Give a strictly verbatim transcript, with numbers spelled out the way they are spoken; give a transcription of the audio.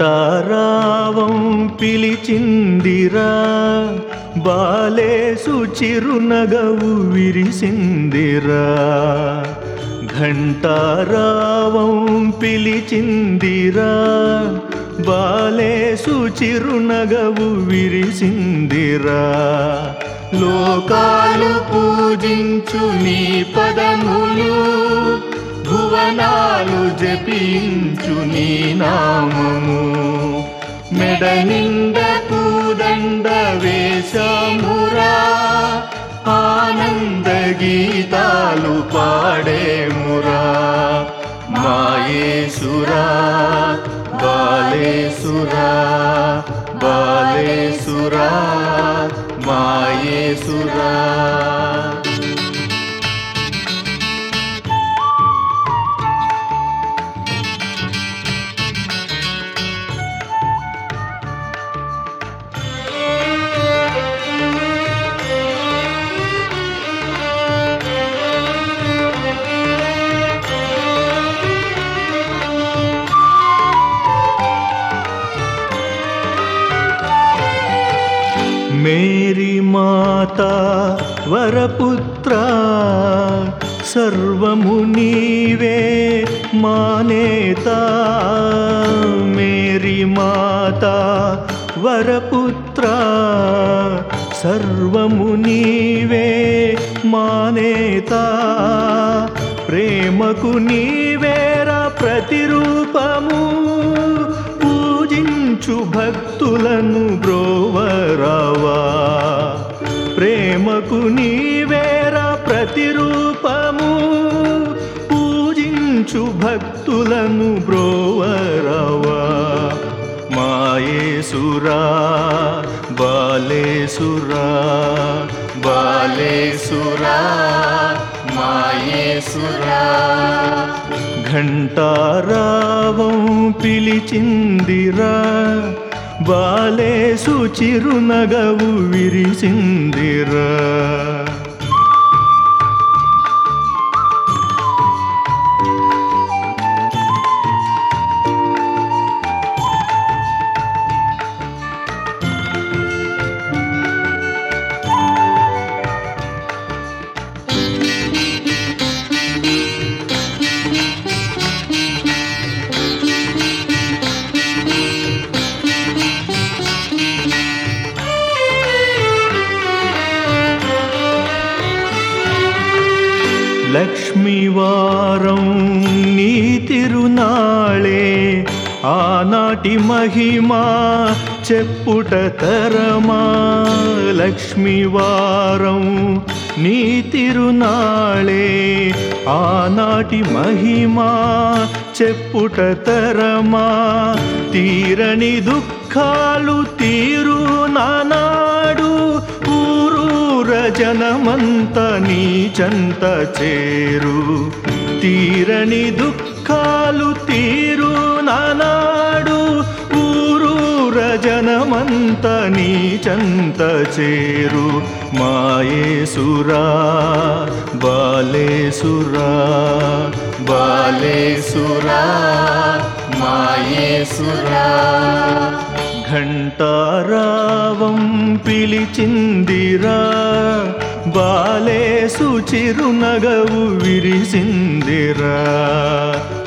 ఘంటారావం పిలిచిందిరా, బాలేసు చిరునగవు విరిసిందిరా. ఘంటారావం పిలిచిందిరా, బాలేసు చిరునగవు విరిసిందిరా. లోకాలు పూజించు నీ పదములు, భువనాలు జపించు నీ నామము. మెడ నిండ పూదండ వేశామురా, ఆనంద గీతాలు పాడేమురా. మాయేసురా బాలేసురా, బాలేసురా మాయేసురా. మేరీ మాతా వరపుత్ర, సర్వము నీవే మానేత. మేరీ మాతా వరపుత్ర, సర్వము నీవే మానేత. ప్రేమకు నీవేరా ప్రతిరూపము, పూజించు భక్తులను బ్రోవరావా. ప్రేమకు నీవేరా ప్రతిరూపము, పూజించు భక్తులను బ్రోవరావా. మాయేసురా బాలేసురా, బాలేసురా మాయేసురా. ఘంటారావం పిలిచిందిరా, బాలేసు చిరునగవు విరిసిందిరా. లక్ష్మీవారం నీ తిరునాళే, ఆనాటి మహిమా చెప్పుట తరమా. లక్ష్మీవారం నీ తిరునాళే, ఆనాటి మహిమా చెప్పుట తరమా. తీరని దుఃఖాలు తీరు నానాడు, జనమంత నీ చెంత చేరు. తీరని దుఃఖాలు తీరు నానాడు, ఊరూర జనమంత నీ చెంత చేరు. మాయేసురా బాలేసురా, బాలేసురా మాయేసురా. ఘంటారావం పిలిచిందిరా, బాలేసు చిరునగవు విరిసిందిరా.